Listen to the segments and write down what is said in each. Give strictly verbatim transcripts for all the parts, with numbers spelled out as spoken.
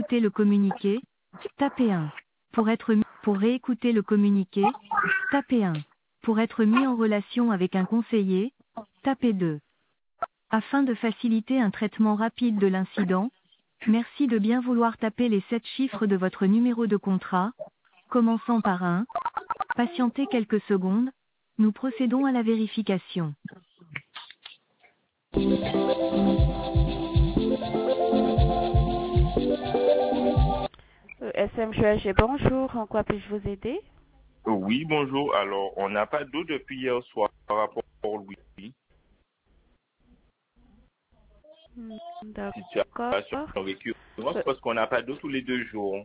réécouter le communiqué, tapez un. Pour être mis, pour réécouter le communiqué, tapez un. Pour être mis en relation avec un conseiller, tapez deux. Afin de faciliter un traitement rapide de l'incident, merci de bien vouloir taper les sept chiffres de votre numéro de contrat, commençant par un. Patientez quelques secondes, nous procédons à la vérification. Euh, S M G H G, bonjour, en quoi puis-je vous aider? Oui, bonjour. Alors, on n'a pas d'eau depuis hier soir par rapport au Louis. D'accord. Situation récurrente Euh, parce qu'on n'a pas d'eau tous les deux jours.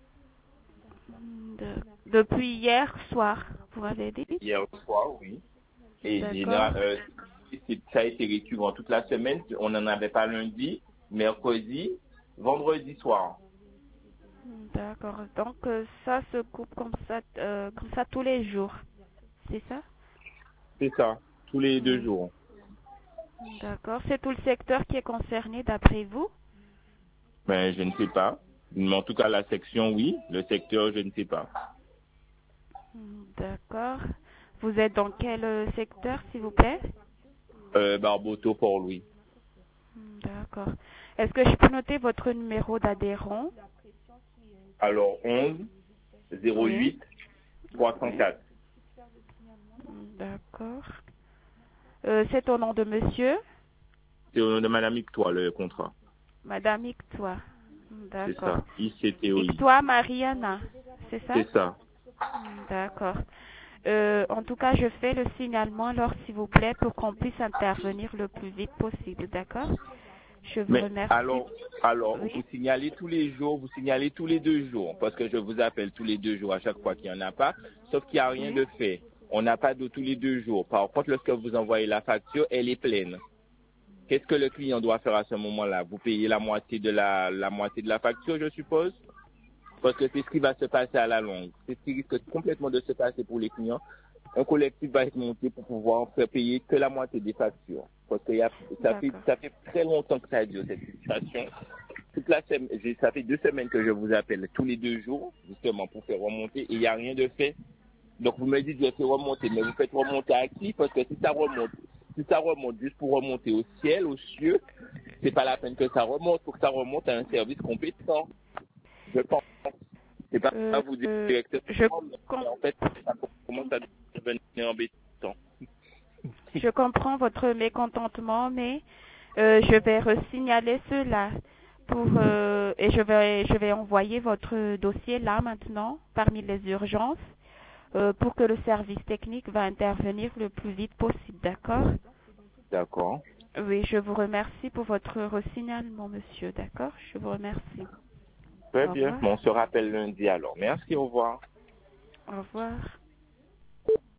de- depuis hier soir, vous m'avez dit? Hier soir, oui. Et D'accord. général, euh, c'est- ça a été récurrent toute la semaine. On n'en avait pas lundi, mercredi, vendredi soir. D'accord. Donc euh, ça se coupe comme ça, euh, comme ça tous les jours, c'est ça? C'est ça, tous les deux Oui. jours. D'accord. C'est tout le secteur qui est concerné d'après vous? Mais je ne sais pas. Mais en tout cas, la section, oui. Le secteur, je ne sais pas. D'accord. Vous êtes dans quel euh, secteur, s'il vous plaît? Euh, Barboto, Port-Louis. D'accord. Est-ce que je peux noter votre numéro d'adhérent? Alors, onze zéro Oui. huit trois cent Oui. quatre. D'accord. Euh, c'est au nom de monsieur? C'est au nom de Madame Victoire, le contrat. Madame Ictois. C'est D'accord. ça. I C T O I. Ictois Mariana, c'est ça? C'est ça. D'accord. Euh, en tout cas, je fais le signalement alors, s'il vous plaît, pour qu'on puisse intervenir le plus vite possible, d'accord? Je vous Mais remercie. alors, alors, Oui, vous signalez tous les jours, vous signalez tous les deux jours, parce que je vous appelle tous les deux jours à chaque fois qu'il n'y en a pas, sauf qu'il n'y a rien oui. de fait. On n'a pas d'eau tous les deux jours. Par contre, lorsque vous envoyez la facture, elle est pleine. Qu'est-ce que le client doit faire à ce moment-là? Vous payez la moitié de la, la moitié de la facture, je suppose? Parce que c'est ce qui va se passer à la longue. C'est ce qui risque complètement de se passer pour les clients. Un collectif va être monté pour pouvoir faire payer que la moitié des factures. Parce que y a, ça, fait, D'accord. ça fait très longtemps que ça dure, cette situation. Toute la semaine, j'ai- ça fait deux semaines que je vous appelle tous les deux jours, justement, pour faire remonter, et il n'y a rien de fait. Donc vous me dites, je fais remonter, mais vous faites remonter à qui? Parce que si ça remonte, si ça remonte juste pour remonter au ciel, aux cieux, c'est pas la peine que ça remonte. Pour que ça remonte à un service compétent. Je pense. C'est pas à Euh, vous dire euh, je, directement, com- mais en fait, ça commence à devenir embêtant. je comprends votre mécontentement, mais euh, je vais resignaler cela pour euh, et je vais je vais envoyer votre dossier là maintenant parmi les urgences euh, pour que le service technique va intervenir le plus vite possible, d'accord? D'accord. Oui, je vous remercie pour votre resignalement, monsieur, d'accord? Je vous remercie. Très Au bien. revoir. Bon, on se rappelle lundi alors. Merci, au revoir. Au revoir.